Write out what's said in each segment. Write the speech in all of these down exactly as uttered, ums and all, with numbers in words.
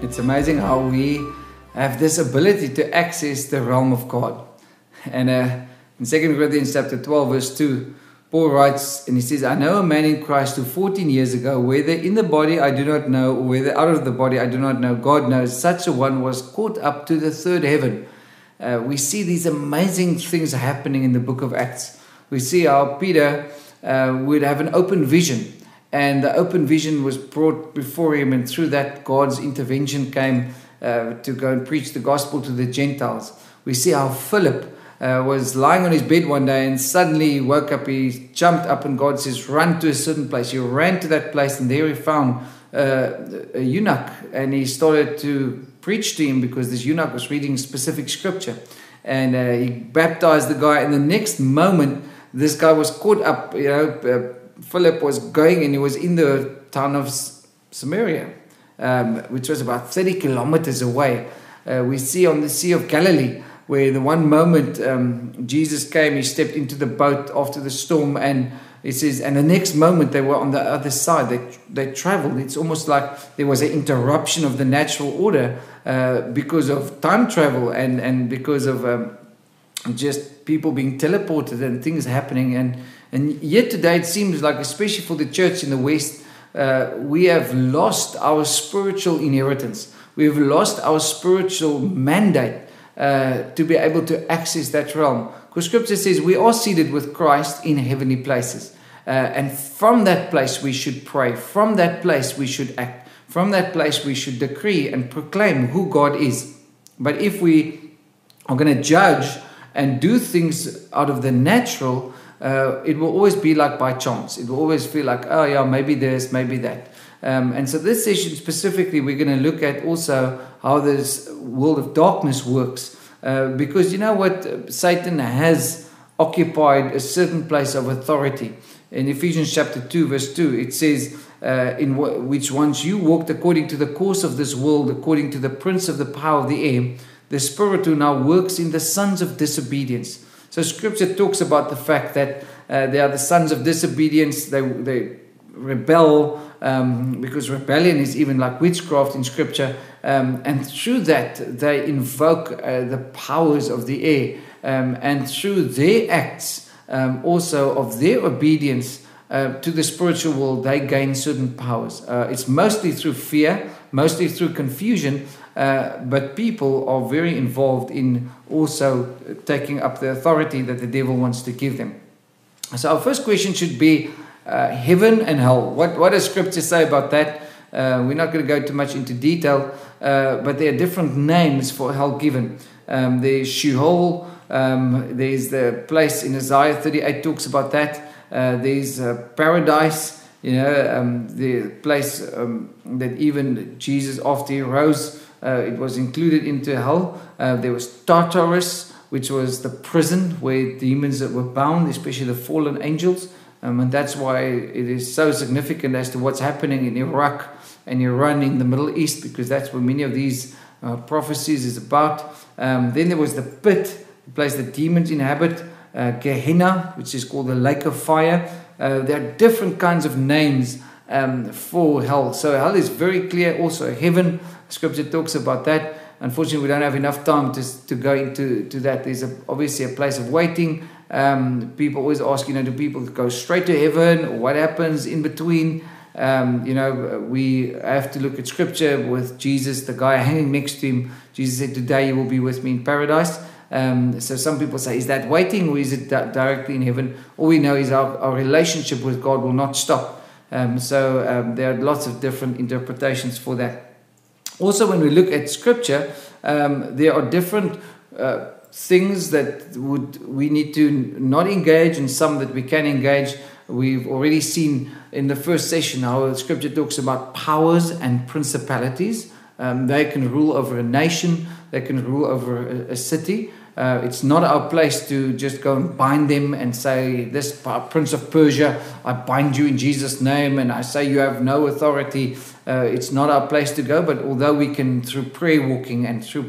It's amazing how we have this ability to access the realm of God. And uh, in Second Corinthians chapter twelve, verse two, Paul writes, and he says, I know a man in Christ who fourteen years ago, whether in the body I do not know, or whether out of the body I do not know, God knows, such a one was caught up to the third heaven. Uh, we see these amazing things happening in the book of Acts. We see how Peter uh, would have an open vision, and the open vision was brought before him, and through that God's intervention came uh, to go and preach the gospel to the Gentiles. We see how Philip Uh, was lying on his bed one day, and suddenly he woke up, he jumped up, and God says, run to a certain place. He ran to that place, and there he found uh, a eunuch, and he started to preach to him because this eunuch was reading specific scripture, and uh, he baptized the guy, and the next moment this guy was caught up. You know, uh, Philip was going, and he was in the town of Samaria, um, which was about thirty kilometers away. Uh, we see on the Sea of Galilee, where the one moment um, Jesus came, he stepped into the boat after the storm, and it says, and the next moment they were on the other side. They they traveled. It's almost like there was an interruption of the natural order uh, because of time travel and and because of um, just people being teleported and things happening. And and yet today it seems like, especially for the church in the West, uh, we have lost our spiritual inheritance. We have lost our spiritual mandate Uh, to be able to access that realm. Because Scripture says we are seated with Christ in heavenly places. Uh, and from that place we should pray. From that place we should act. From that place we should decree and proclaim who God is. But if we are going to judge and do things out of the natural, uh, it will always be like by chance. It will always feel like, oh yeah, maybe this, maybe that. Um, and so this session specifically, we're going to look at also how this world of darkness works. Uh, because you know what? Satan has occupied a certain place of authority. In Ephesians chapter two, verse two, it says, uh, in w- which once you walked according to the course of this world, according to the prince of the power of the air, the spirit who now works in the sons of disobedience. So Scripture talks about the fact that uh, they are the sons of disobedience. They, they rebel, Um, because rebellion is even like witchcraft in Scripture, um, and through that they invoke uh, the powers of the air, um, and through their acts, um, also of their obedience uh, to the spiritual world, they gain certain powers. Uh, it's mostly through fear, mostly through confusion, uh, but people are very involved in also taking up the authority that the devil wants to give them. So our first question should be, Uh, heaven and hell. What what does Scripture say about that? Uh, we're not going to go too much into detail, uh, but there are different names for hell given. Um, there's Sheol. Um, there's the place in Isaiah thirty-eight talks about that. Uh, there's uh, paradise. You know, um, the place um, that even Jesus, after he rose, uh, it was included into hell. Uh, there was Tartarus, which was the prison where demons that were bound, especially the fallen angels. Um, and that's why it is so significant as to what's happening in Iraq and Iran in the Middle East, because that's where many of these uh, prophecies is about. Um, then there was the pit, the place that demons inhabit, uh, Gehenna, which is called the lake of fire. Uh, there are different kinds of names um, for hell. So hell is very clear. Also heaven, Scripture talks about that. Unfortunately, we don't have enough time to, to go into to that. There's a, obviously a place of waiting. Um, people always ask, you know, do people go straight to heaven, or what happens in between? Um, you know, we have to look at Scripture with Jesus, the guy hanging next to him. Jesus said, today you will be with me in paradise. Um, so some people say, is that waiting, or is it di- directly in heaven? All we know is our, our relationship with God will not stop. Um, so um, there are lots of different interpretations for that. Also, when we look at Scripture, um, there are different uh, things that would we need to not engage, and some that we can engage. We've already seen in the first session how Scripture talks about powers and principalities. Um, they can rule over a nation. They can rule over a, a city. Uh, it's not our place to just go and bind them and say, this prince of Persia, I bind you in Jesus' name, and I say you have no authority. Uh, it's not our place to go, but although we can, through prayer walking and through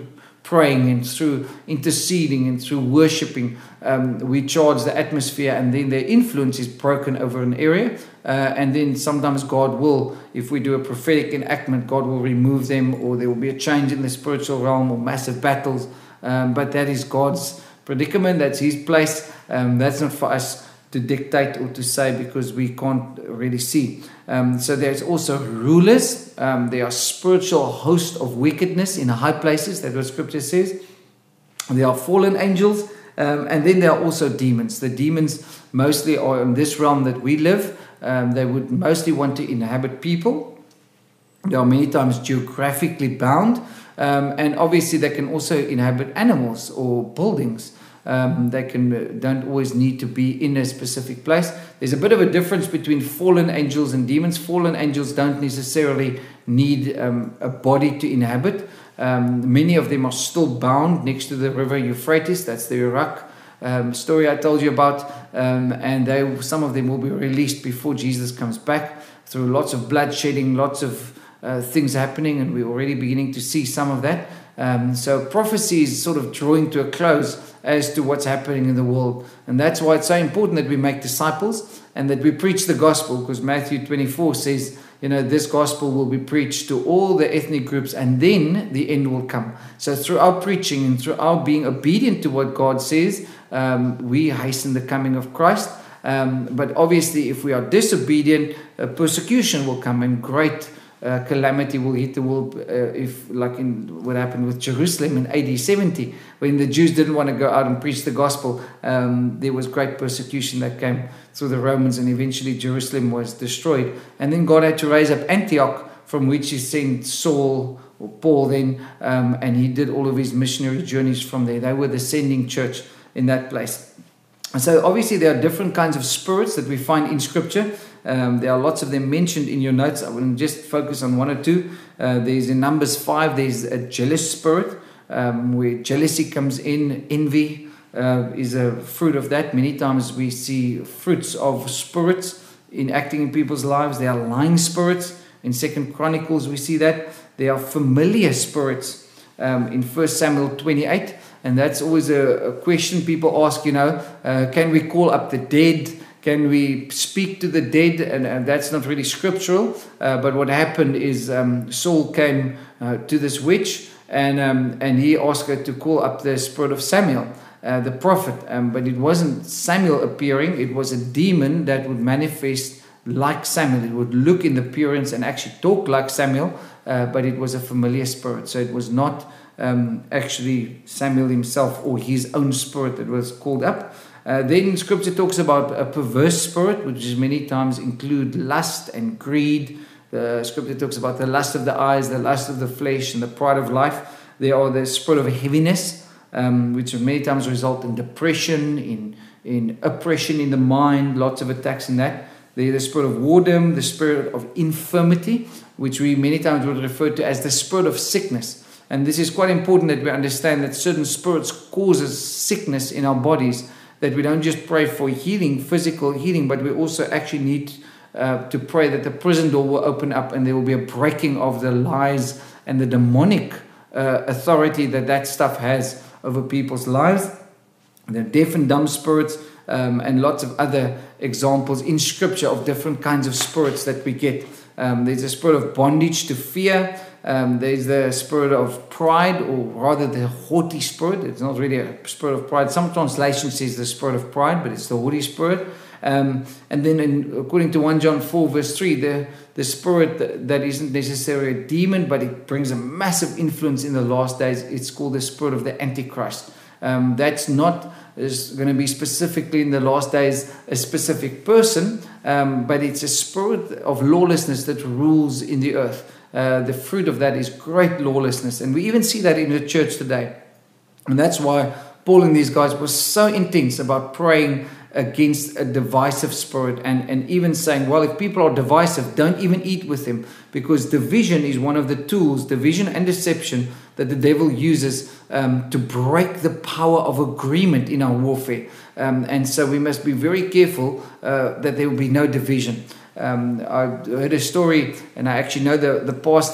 praying and through interceding and through worshiping, um, we charge the atmosphere, and then their influence is broken over an area. Uh, and then sometimes God will, if we do a prophetic enactment, God will remove them, or there will be a change in the spiritual realm, or massive battles. Um, but that is God's predicament. That's His place. Um, that's not for us to dictate or to say, because we can't really see. Um, so there's also rulers. Um, they are spiritual hosts of wickedness in high places. That's what Scripture says. There are fallen angels. Um, and then there are also demons. The demons mostly are in this realm that we live. Um, they would mostly want to inhabit people. They are many times geographically bound. Um, and obviously they can also inhabit animals or buildings. Um, they can don't always need to be in a specific place. There's a bit of a difference between fallen angels and demons. Fallen angels don't necessarily need um, a body to inhabit. Um, many of them are still bound next to the river Euphrates. That's the Iraq um, story I told you about. Um, and they, some of them will be released before Jesus comes back, through lots of bloodshedding, lots of uh, things happening, and we're already beginning to see some of that. Um, so prophecy is sort of drawing to a close as to what's happening in the world. And that's why it's so important that we make disciples and that we preach the gospel, because Matthew twenty-four says, you know, this gospel will be preached to all the ethnic groups, and then the end will come. So through our preaching and through our being obedient to what God says, um, we hasten the coming of Christ. Um, but obviously, if we are disobedient, uh, persecution will come, and great Uh, calamity will hit the world, uh, if like in what happened with Jerusalem in A D seventy, when the Jews didn't want to go out and preach the gospel. Um, there was great persecution that came through the Romans, and eventually Jerusalem was destroyed. And then God had to raise up Antioch, from which He sent Saul, or Paul then, um, and he did all of his missionary journeys from there. They were the sending church in that place. And so obviously there are different kinds of spirits that we find in Scripture. Um, there are lots of them mentioned in your notes. I will just focus on one or two. Uh, there's in Numbers five, there's a jealous spirit, um, where jealousy comes in. Envy uh, is a fruit of that. Many times we see fruits of spirits in acting in people's lives. There are lying spirits. In Second Chronicles we see that. There are familiar spirits um, in First Samuel twenty-eight. And that's always a, a question people ask, you know, uh, can we call up the dead? Can we speak to the dead? And, and that's not really scriptural. Uh, but what happened is um, Saul came uh, to this witch, and um, and he asked her to call up the spirit of Samuel, uh, the prophet. Um, but it wasn't Samuel appearing. It was a demon that would manifest like Samuel. It would look in the appearance and actually talk like Samuel, uh, but it was a familiar spirit. So it was not um, actually Samuel himself or his own spirit that was called up. Uh, then Scripture talks about a perverse spirit, which is many times include lust and greed. The Scripture talks about the lust of the eyes, the lust of the flesh, and the pride of life. There are the spirit of heaviness, um, which many times result in depression, in, in oppression in the mind, lots of attacks in that. There's the spirit of whoredom, the spirit of infirmity, which we many times would refer to as the spirit of sickness. And this is quite important that we understand that certain spirits causes sickness in our bodies, that we don't just pray for healing, physical healing, but we also actually need uh, to pray that the prison door will open up and there will be a breaking of the lies and the demonic uh, authority that that stuff has over people's lives. The deaf and dumb spirits, um, and lots of other examples in Scripture of different kinds of spirits that we get. Um, there's a spirit of bondage to fear. Um, there's the spirit of pride, or rather the haughty spirit. It's not really a spirit of pride. Some translations says the spirit of pride, but it's the haughty spirit. Um, and then in, according to First John four verse three, the, the spirit that, that isn't necessarily a demon, but it brings a massive influence in the last days. It's called the spirit of the Antichrist. Um, that's not is going to be specifically in the last days a specific person, um, but it's a spirit of lawlessness that rules in the earth. Uh, the fruit of that is great lawlessness. And we even see that in the church today. And that's why Paul and these guys were so intense about praying against a divisive spirit, and, and even saying, well, if people are divisive, don't even eat with them, because division is one of the tools, division and deception, that the devil uses um, to break the power of agreement in our warfare. Um, and so we must be very careful uh, that there will be no division. Um, I heard a story, and I actually know the, the pastor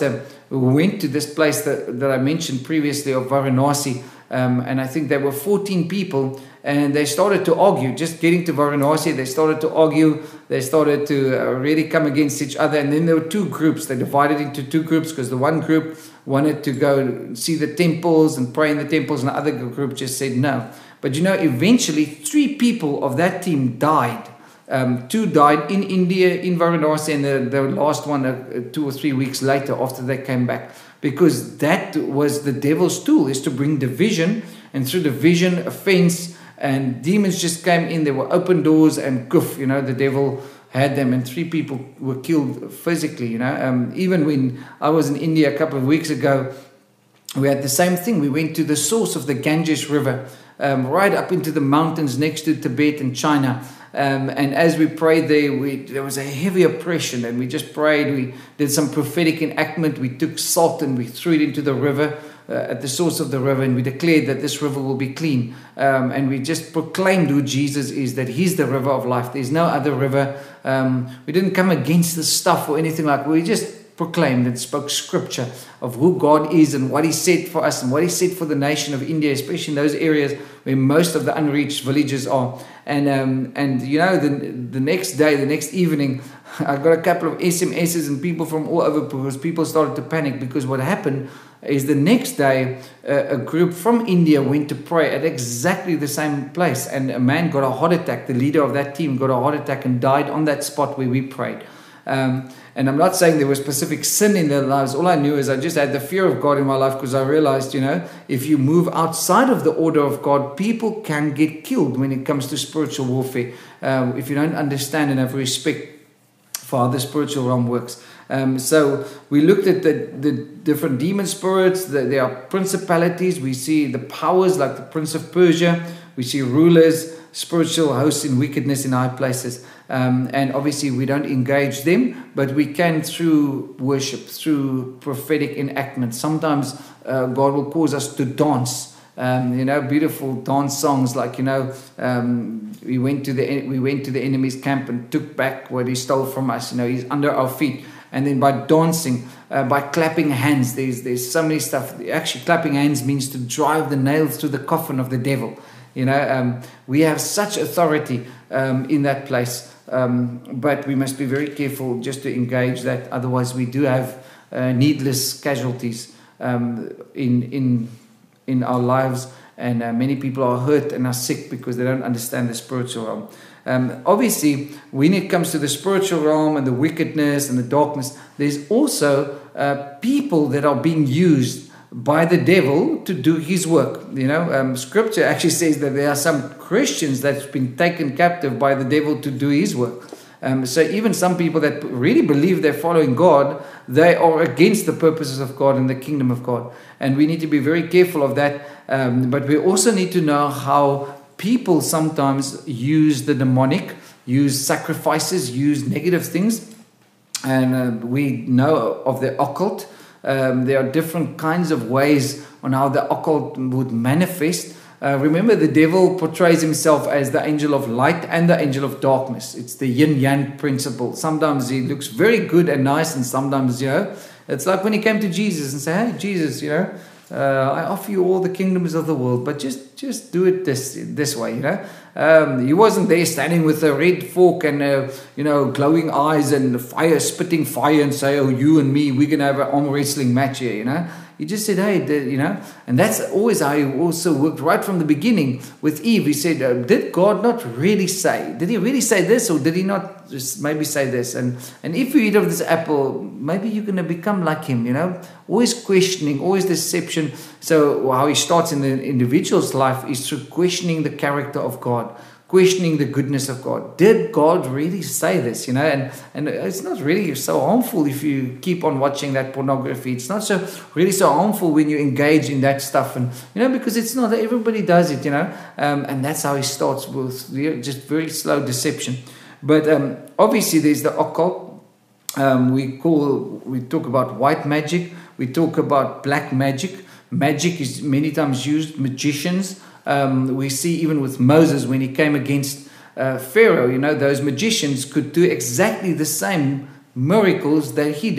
went to this place that, that I mentioned previously of Varanasi, um, and I think there were fourteen people, and they started to argue. Just getting to Varanasi, they started to argue. They started to uh, really come against each other, and then there were two groups. They divided into two groups because the one group wanted to go see the temples and pray in the temples, and the other group just said no. But you know, eventually three people of that team died. Um, two died in India, in Varanasi, and the, the last one uh, two or three weeks later after they came back. Because that was the devil's tool, is to bring division, and through division, offense, and demons just came in. There were open doors, and goof, you know, the devil had them, and three people were killed physically, you know. Um, even when I was in India a couple of weeks ago, we had the same thing. We went to the source of the Ganges River, um, right up into the mountains next to Tibet and China. Um, and as we prayed there, we, there was a heavy oppression, and we just prayed. We did some prophetic enactment. We took salt and we threw it into the river, uh, at the source of the river, and we declared that this river will be clean. Um, and we just proclaimed who Jesus is, that he's the river of life. There's no other river. Um, we didn't come against the stuff or anything like that. We just proclaimed and spoke scripture of who God is and what he said for us and what he said for the nation of India, especially in those areas where most of the unreached villages are. And um, and you know, the the next day, the next evening, I got a couple of S M Ses and people from all over, because people started to panic, because what happened is the next day uh, a group from India went to pray at exactly the same place, and a man got a heart attack. The leader of that team got a heart attack and died on that spot where we prayed. Um, and I'm not saying there was specific sin in their lives. All I knew is I just had the fear of God in my life, because I realized, you know, if you move outside of the order of God, people can get killed when it comes to spiritual warfare. Um, if you don't understand and have respect for how the spiritual realm works. Um, so we looked at the, the different demon spirits. The, there are principalities. We see the powers like the Prince of Persia. We see rulers, spiritual hosts in wickedness in high places. Um, and obviously we don't engage them, but we can through worship, through prophetic enactment. Sometimes uh, God will cause us to dance. Um, you know, beautiful dance songs like, you know, um, we went to the we went to the enemy's camp and took back what he stole from us. You know, he's under our feet. And then by dancing, uh, by clapping hands, there's there's so many stuff. Actually, clapping hands means to drive the nails through the coffin of the devil. You know, um, we have such authority um, in that place. Um, but we must be very careful just to engage that. Otherwise, we do have uh, needless casualties um, in in in our lives, and uh, many people are hurt and are sick because they don't understand the spiritual realm. Um, obviously, when it comes to the spiritual realm and the wickedness and the darkness, there's also uh, people that are being used by the devil to do his work. You know, um, scripture actually says that there are some Christians that's been taken captive by the devil to do his work. Um, so even some people that really believe they're following God, they are against the purposes of God and the kingdom of God. And we need to be very careful of that. Um, but we also need to know how people sometimes use the demonic, use sacrifices, use negative things. And uh, we know of the occult. Um, there are different kinds of ways on how the occult would manifest. Uh, remember, the devil portrays himself as the angel of light and the angel of darkness. It's the yin-yang principle. Sometimes he looks very good and nice, and sometimes, you know, it's like when he came to Jesus and said, hey, Jesus, you know, uh, I offer you all the kingdoms of the world, but just, just do it this, this way, you know. Um, he wasn't there standing with a red fork and, uh, you know, glowing eyes and fire, spitting fire and say, oh, you and me, we're going to have an arm wrestling match here, you know. He just said, hey, you know, and that's always how he also worked right from the beginning with Eve. He said, uh, did God not really say? Did he really say this, or did he not just maybe say this? And and if you eat of this apple, maybe you're going to become like him, you know, always questioning, always deception. So how he starts in the individual's life is through questioning the character of God, questioning the goodness of God. Did God really say this? You know, and, and it's not really so harmful if you keep on watching that pornography. It's not so really so harmful when you engage in that stuff, and you know, because it's not, everybody does it, you know, um, and that's how he starts with just very slow deception. But um, obviously there's the occult. Um, we call, we talk about white magic. We talk about black magic. Magic is many times used, magicians. Um, we see even with Moses when he came against uh, Pharaoh, you know, those magicians could do exactly the same miracles that he did.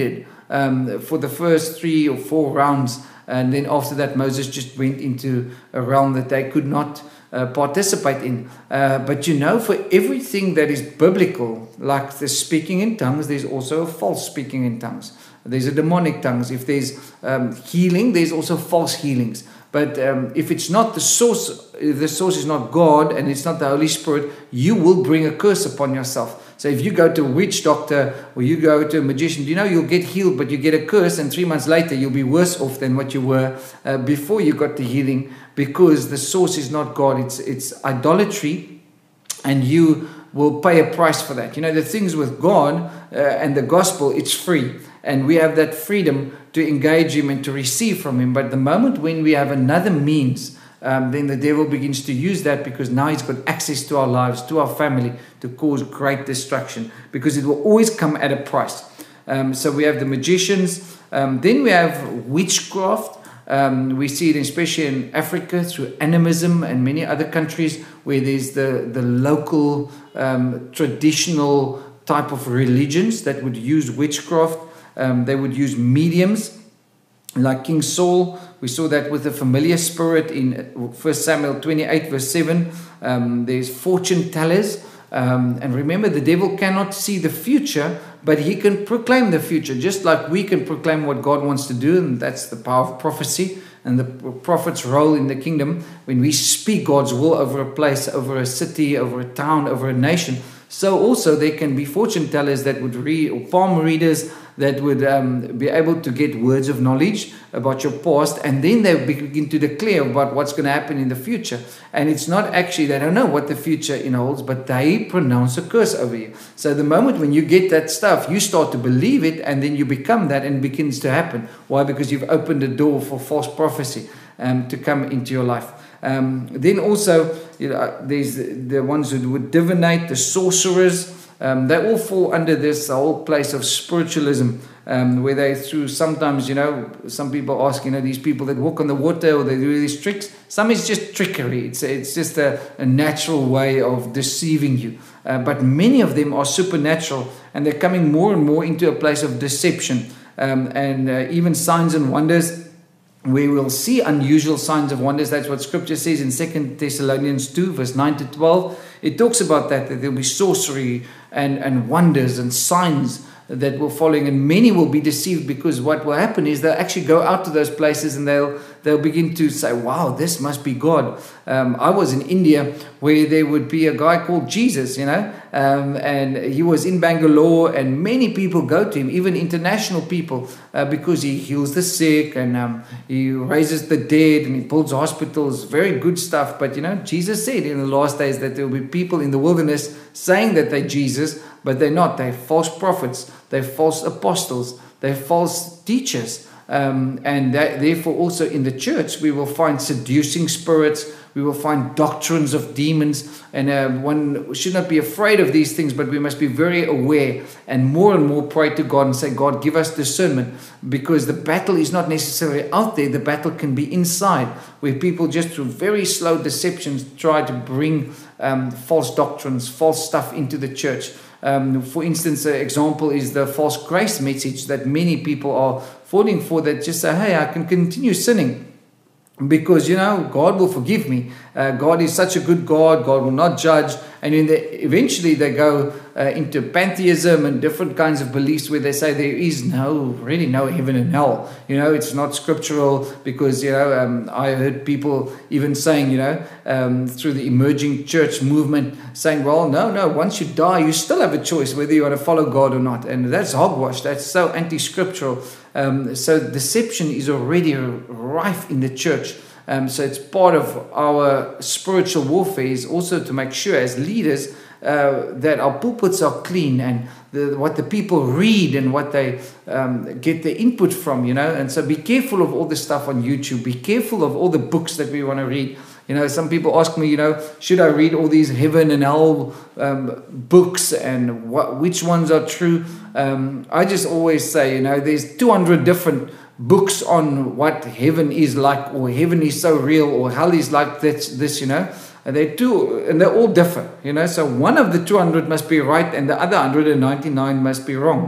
um, for the first three or four rounds. And then after that, Moses just went into a realm that they could not uh, participate in. Uh, but you know, for everything that is biblical, like the speaking in tongues, there's also a false speaking in tongues. There's a demonic tongues. If there's um, healing, there's also false healings. But um, if it's not the source, if the source is not God and it's not the Holy Spirit, you will bring a curse upon yourself. So if you go to a witch doctor or you go to a magician, you know you'll get healed, but you get a curse, and three months later you'll be worse off than what you were uh, before you got the healing, because the source is not God. It's it's idolatry, and you will pay a price for that. You know, the things with God uh, and the gospel, it's free. And we have that freedom to engage Him and to receive from Him. But the moment when we have another means, um, then the devil begins to use that, because now he's got access to our lives, to our family, to cause great destruction, because it will always come at a price. Um, so we have the magicians. Um, then we have witchcraft. Um, we see it especially in Africa through animism and many other countries where there's the, the local um, traditional type of religions that would use witchcraft. Um, they would use mediums like King Saul. We saw that with the familiar spirit in First Samuel twenty-eight verse seven. Um, there's fortune tellers. Um, and remember, the devil cannot see the future, but he can proclaim the future, just like we can proclaim what God wants to do. And that's the power of prophecy and the prophet's role in the kingdom. When we speak God's will over a place, over a city, over a town, over a nation. So also there can be fortune tellers that would read, or palm readers that would um, be able to get words of knowledge about your past, and then they begin to declare about what's going to happen in the future. And it's not actually, they don't know what the future holds, but they pronounce a curse over you. So the moment when you get that stuff, you start to believe it, and then you become that, and it begins to happen. Why? Because you've opened the door for false prophecy um, to come into your life. Um, then also, you know, there's the ones who would divinate, the sorcerers. Um, they all fall under this whole place of spiritualism, um, where they through sometimes, you know, some people ask, you know, these people that walk on the water or they do these tricks. Some is just trickery. It's it's just a, a natural way of deceiving you. Uh, but many of them are supernatural, and they're coming more and more into a place of deception, um, and uh, even signs and wonders. We will see unusual signs of wonders. That's what Scripture says in Second Thessalonians two, verse nine to twelve. It talks about that, that there will be sorcery and, and wonders and signs that will following, and many will be deceived, because what will happen is they'll actually go out to those places and they'll they'll begin to say, wow, this must be God. Um, I was in India where there would be a guy called Jesus, you know, um, and he was in Bangalore, and many people go to him, even international people, uh, because he heals the sick, and um, he raises the dead, and he builds hospitals, very good stuff. But, you know, Jesus said in the last days that there will be people in the wilderness saying that they're Jesus, but they're not. They're false prophets, they're false apostles, they're false teachers. Um, and that, therefore also in the church we will find seducing spirits, we will find doctrines of demons, and uh, one should not be afraid of these things, but we must be very aware and more and more pray to God and say, God, give us discernment, because the battle is not necessarily out there, the battle can be inside, where people just through very slow deceptions try to bring um, false doctrines, false stuff into the church. Um, for instance, an example is the false grace message that many people are falling for, that just say, hey, I can continue sinning because, you know, God will forgive me. Uh, God is such a good God. God will not judge. And in the, eventually they go uh, into pantheism and different kinds of beliefs where they say there is no, really no heaven and hell. You know, it's not scriptural, because, you know, um, I heard people even saying, you know, um, through the emerging church movement saying, well, no, no, once you die, you still have a choice whether you want to follow God or not. And that's hogwash. That's so anti-scriptural. Um, so deception is already rife in the church. Um, so it's part of our spiritual warfare is also to make sure as leaders uh, that our pulpits are clean, and the, what the people read and what they um, get the input from, you know. And so be careful of all the stuff on YouTube. Be careful of all the books that we want to read. You know, some people ask me, you know, should I read all these heaven and hell um, books, and what, which ones are true? Um, I just always say, you know, there's two hundred different books on what heaven is like, or heaven is so real, or hell is like this, this you know. And they're two, and they're all different, you know. So one of the two hundred must be right, and the other one hundred ninety-nine must be wrong.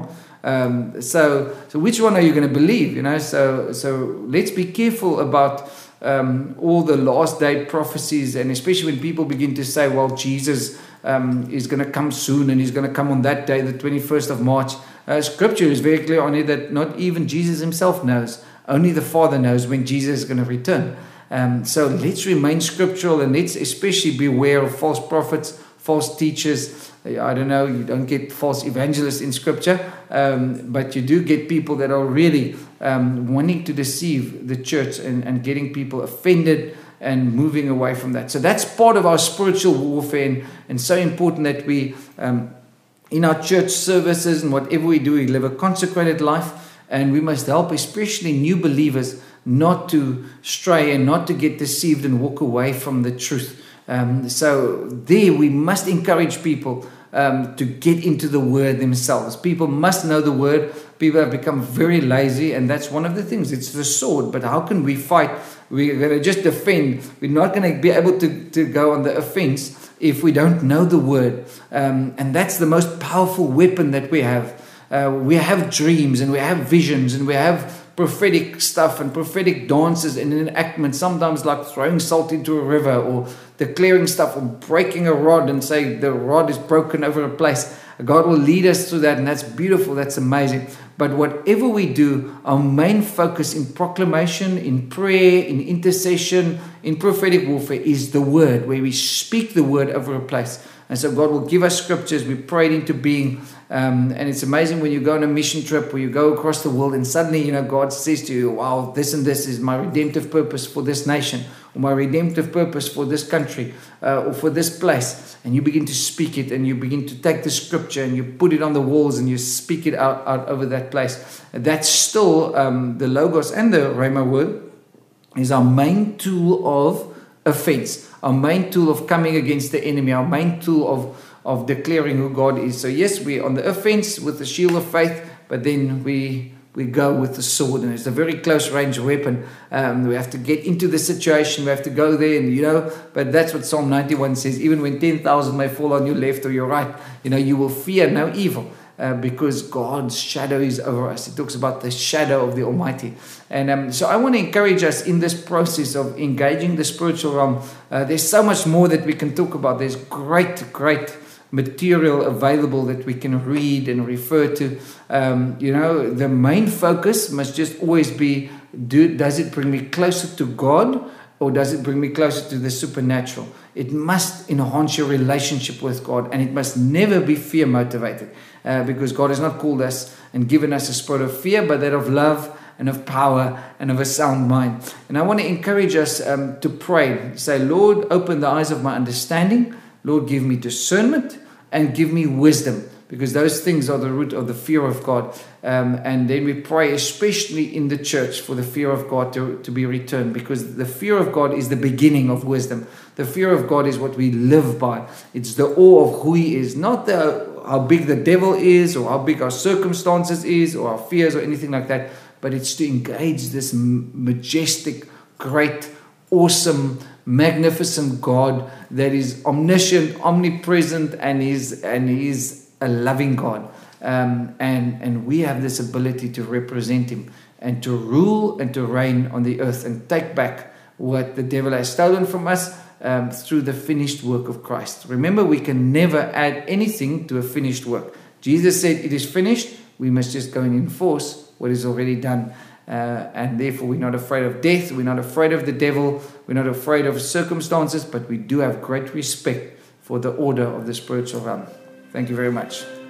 Um, so, so which one are you going to believe? You know, so so let's be careful about um, all the last day prophecies, and especially when people begin to say, "Well, Jesus um, is going to come soon, and he's going to come on that day, the twenty-first of March." Uh, scripture is very clear on it that not even Jesus himself knows; only the Father knows when Jesus is going to return. Um, so let's remain scriptural, and let's especially beware of false prophets, false teachers. I don't know, you don't get false evangelists in scripture, um, but you do get people that are really um, wanting to deceive the church and, and getting people offended and moving away from that. So that's part of our spiritual warfare, and, and so important that we, um, in our church services and whatever we do, we live a consecrated life, and we must help especially new believers not to stray and not to get deceived and walk away from the truth. Um, so there we must encourage people um, to get into the word themselves. People must know the word. People have become very lazy, and that's one of the things. It's the sword. But how can we fight? We're going to just defend. We're not going to be able to, to go on the offense if we don't know the word. Um, and that's the most powerful weapon that we have. Uh, we have dreams, and we have visions, and we have prophetic stuff and prophetic dances and enactments, sometimes like throwing salt into a river or declaring stuff or breaking a rod and say the rod is broken over a place. God will lead us through that, and that's beautiful, that's amazing. But whatever we do, our main focus in proclamation, in prayer, in intercession, in prophetic warfare is the word, where we speak the word over a place. And so God will give us scriptures, we pray it into being. Um, and it's amazing when you go on a mission trip or you go across the world and suddenly, you know, God says to you, wow, this and this is my redemptive purpose for this nation, or my redemptive purpose for this country, uh, or for this place. And you begin to speak it, and you begin to take the scripture and you put it on the walls and you speak it out, out over that place. And that's still um, the Logos and the Rhema word is our main tool of offense, our main tool of coming against the enemy, our main tool of of declaring who God is. So yes, we're on the offense with the shield of faith, but then we we go with the sword, and it's a very close range weapon. Um, we have to get into the situation, we have to go there, and you know, but that's what Psalm ninety-one says, even when ten thousand may fall on your left or your right, you know, you will fear no evil. Uh, because God's shadow is over us. It talks about the shadow of the Almighty. And um, so I want to encourage us in this process of engaging the spiritual realm. Uh, there's so much more that we can talk about. There's great, great material available that we can read and refer to. Um, you know, the main focus must just always be, do, does it bring me closer to God, or does it bring me closer to the supernatural? It must enhance your relationship with God, and it must never be fear motivated, uh, because God has not called us and given us a spirit of fear, but that of love and of power and of a sound mind. And I want to encourage us um, to pray. Say, Lord, open the eyes of my understanding. Lord, give me discernment and give me wisdom, because those things are the root of the fear of God. Um, and then we pray, especially in the church, for the fear of God to, to be returned, because the fear of God is the beginning of wisdom. The fear of God is what we live by. It's the awe of who He is, not the how big the devil is, or how big our circumstances is, or our fears, or anything like that. But it's to engage this majestic, great, awesome, magnificent God that is omniscient, omnipresent, and is and is a loving God. Um, and, and we have this ability to represent Him and to rule and to reign on the earth and take back what the devil has stolen from us um, through the finished work of Christ. Remember, we can never add anything to a finished work. Jesus said, it is finished. We must just go and enforce what is already done. Uh, and therefore, we're not afraid of death. We're not afraid of the devil. We're not afraid of circumstances, but we do have great respect for the order of the spiritual realm. Thank you very much.